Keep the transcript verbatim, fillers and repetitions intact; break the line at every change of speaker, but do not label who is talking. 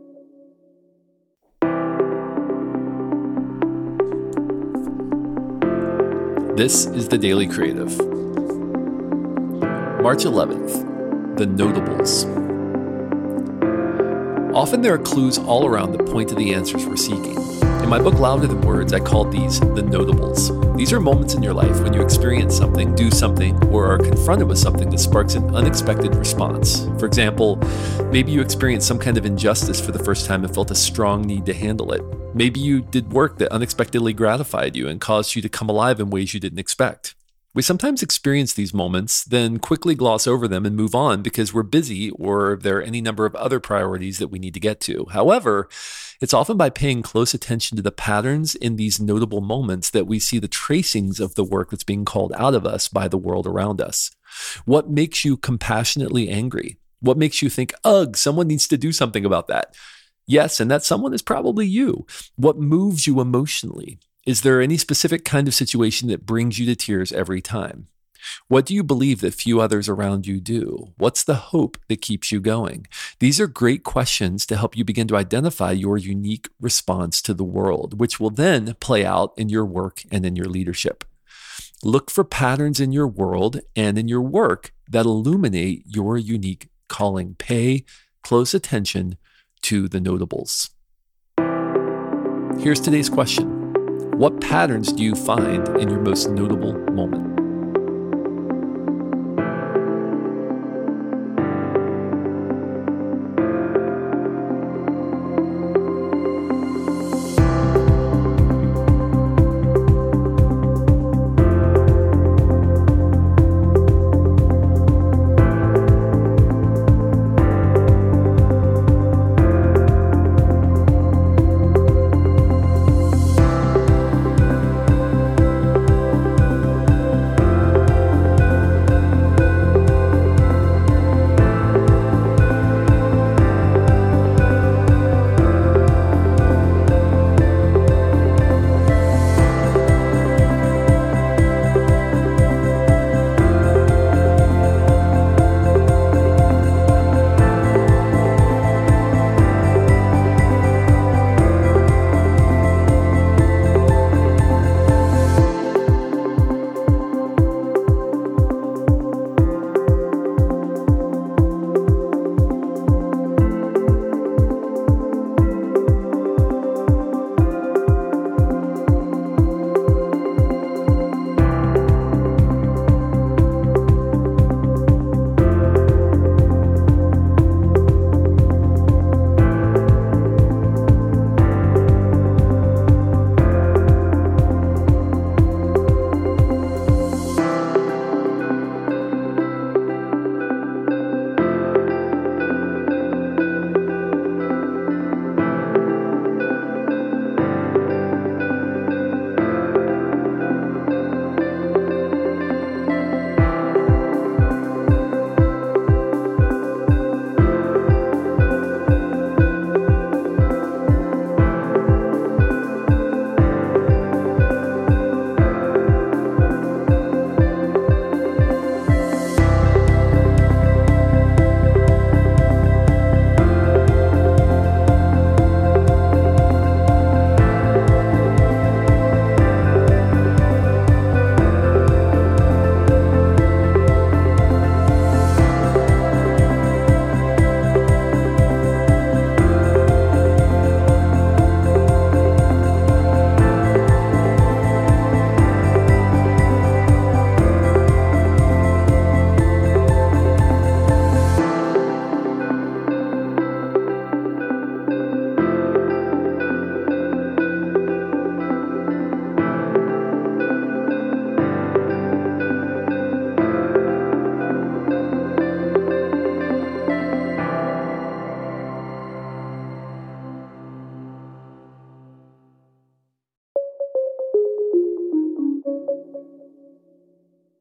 This is the Daily Creative. March eleventh, the notables. Often there are clues all around that point to the answers we're seeking. In my book, Louder Than Words, I called these the notables. These are moments in your life when you experience something, do something, or are confronted with something that sparks an unexpected response. For example, maybe you experienced some kind of injustice for the first time and felt a strong need to handle it. Maybe you did work that unexpectedly gratified you and caused you to come alive in ways you didn't expect. We sometimes experience these moments, then quickly gloss over them and move on because we're busy or there are any number of other priorities that we need to get to. However, it's often by paying close attention to the patterns in these notable moments that we see the tracings of the work that's being called out of us by the world around us. What makes you compassionately angry? What makes you think, ugh, someone needs to do something about that? Yes, and that someone is probably you. What moves you emotionally? Is there any specific kind of situation that brings you to tears every time? What do you believe that few others around you do? What's the hope that keeps you going? These are great questions to help you begin to identify your unique response to the world, which will then play out in your work and in your leadership. Look for patterns in your world and in your work that illuminate your unique calling. Pay close attention to the notables. Here's today's question. What patterns do you find in your most notable moment?